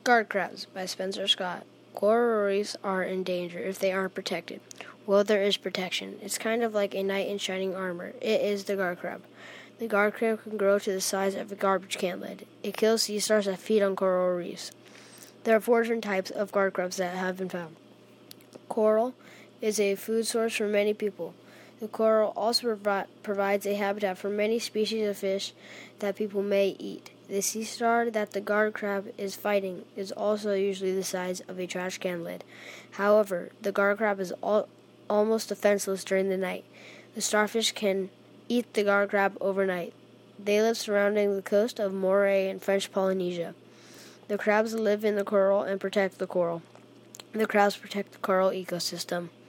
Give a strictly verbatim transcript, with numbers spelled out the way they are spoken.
Guard crabs by Spencer Scott. Coral reefs are in danger if they aren't protected. Well, there is protection. It's kind of like a knight in shining armor. It is the guard crab. The guard crab can grow to the size of a garbage can lid. It kills sea stars that feed on coral reefs. There are four different types of guard crabs that have been found. Coral is a food source for many people. The coral also provi- provides a habitat for many species of fish that people may eat. The sea star that the guard crab is fighting is also usually the size of a trash can lid. However, the guard crab is al- almost defenseless during the night. The starfish can eat the guard crab overnight. They live surrounding the coast of Moray in French Polynesia. The crabs live in the coral and protect the coral. The crabs protect the coral ecosystem.